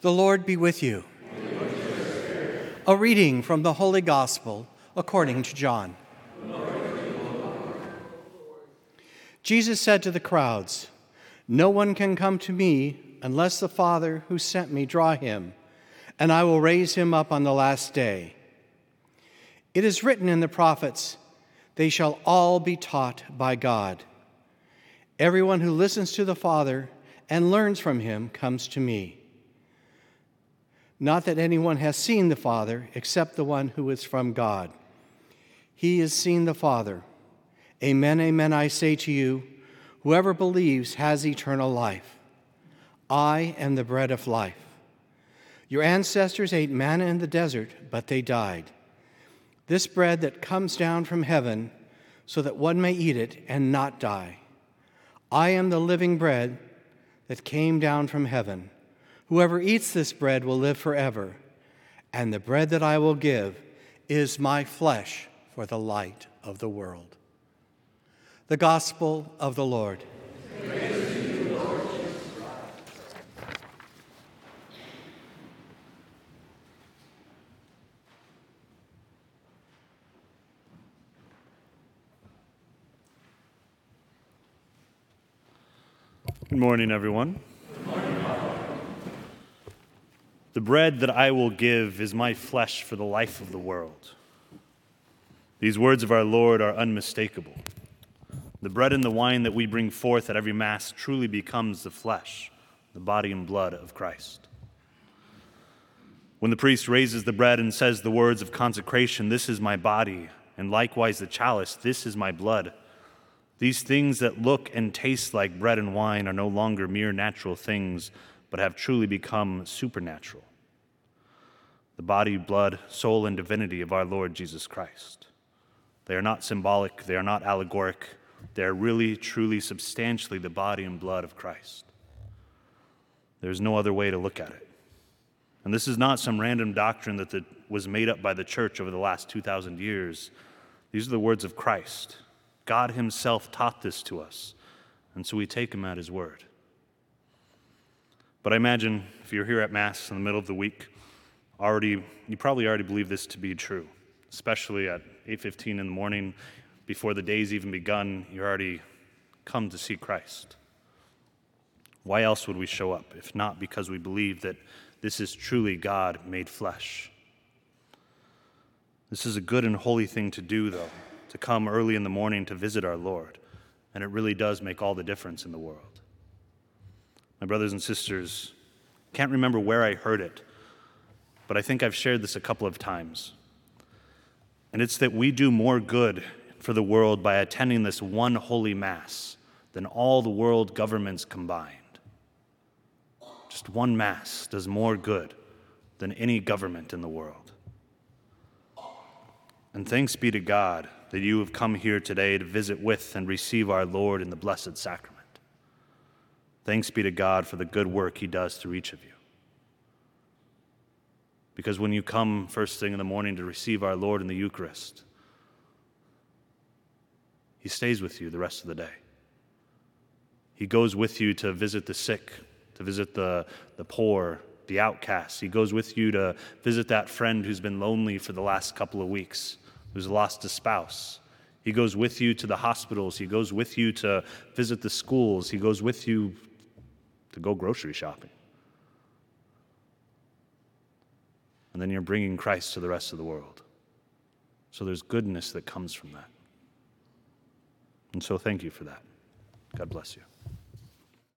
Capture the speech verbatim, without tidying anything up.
The Lord be with you. And with your spirit. A reading from the Holy Gospel according to John. Jesus said to the crowds, "No one can come to me unless the Father who sent me draw him, and I will raise him up on the last day. It is written in the prophets, they shall all be taught by God. Everyone who listens to the Father and learns from him comes to me. Not that anyone has seen the Father except the one who is from God. He has seen the Father. Amen, amen, I say to you, whoever believes has eternal life. I am the bread of life. Your ancestors ate manna in the desert, but they died. This bread that comes down from heaven, so that one may eat it and not die. I am the living bread that came down from heaven. Whoever eats this bread will live forever, and the bread that I will give is my flesh for the light of the world." The Gospel of the Lord. Praise to you, Lord Jesus Christ. Good morning, everyone. Good morning, Father. The bread that I will give is my flesh for the life of the world. These words of our Lord are unmistakable. The bread and the wine that we bring forth at every Mass truly becomes the flesh, the body and blood of Christ. When the priest raises the bread and says the words of consecration, "This is my body," and likewise the chalice, "This is my blood," these things that look and taste like bread and wine are no longer mere natural things, but have truly become supernatural. The body, blood, soul, and divinity of our Lord Jesus Christ. They are not symbolic, they are not allegoric, they are really, truly, substantially the body and blood of Christ. There's no other way to look at it. And this is not some random doctrine that the, was made up by the church over the last two thousand years. These are the words of Christ. God himself taught this to us, and so we take him at his word. But I imagine if you're here at Mass in the middle of the week, already you probably already believe this to be true, especially at eight fifteen in the morning, before the day's even begun, you're already come to see Christ. Why else would we show up, if not because we believe that this is truly God made flesh? This is a good and holy thing to do, though, to come early in the morning to visit our Lord, and it really does make all the difference in the world. My brothers and sisters, can't remember where I heard it, but I think I've shared this a couple of times. And it's that we do more good for the world by attending this one holy Mass than all the world governments combined. Just one Mass does more good than any government in the world. And thanks be to God that you have come here today to visit with and receive our Lord in the Blessed Sacrament. Thanks be to God for the good work he does through each of you. Because when you come first thing in the morning to receive our Lord in the Eucharist, he stays with you the rest of the day. He goes with you to visit the sick, to visit the, the poor, the outcasts. He goes with you to visit that friend who's been lonely for the last couple of weeks, who's lost a spouse. He goes with you to the hospitals. He goes with you to visit the schools. He goes with you to go grocery shopping. And then you're bringing Christ to the rest of the world. So there's goodness that comes from that. And so thank you for that. God bless you.